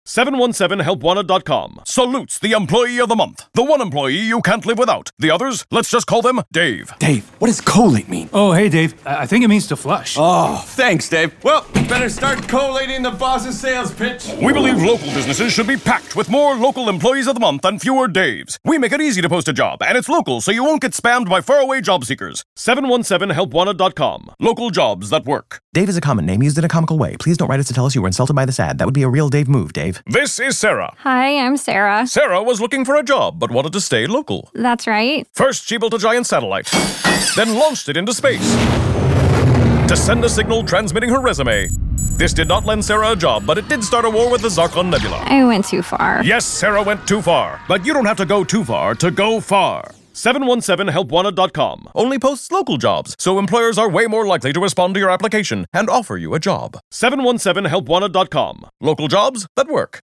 717helpwanted.com salutes the employee of the month. The one employee you can't live without. The others, let's just call them Dave. Dave, what does collate mean? Oh, hey, Dave. I think it means to flush. Oh, thanks, Dave. Well, better start collating the boss's sales pitch. We believe local businesses should be packed with more local employees of the month and fewer Daves. We make it easy to post a job, and it's local, so you won't get spammed by faraway job seekers. 717helpwanted.com. Local jobs that work. Dave is a common name used in a comical way. Please don't write us to tell us you were insulted by this ad. That would be a real Dave move, Dave. This is Sarah. Hi, I'm Sarah. Sarah was looking for a job, but wanted to stay local. That's right. First, she built a giant satellite, then launched it into space to send a signal transmitting her resume. This did not lend Sarah a job, but it did start a war with the Zarkon Nebula. I went too far. Yes, Sarah went too far, but you don't have to go too far to go far. 717helpwanted.com only posts local jobs, so employers are way more likely to respond to your application and offer you a job. 717helpwanted.com. Local jobs that work.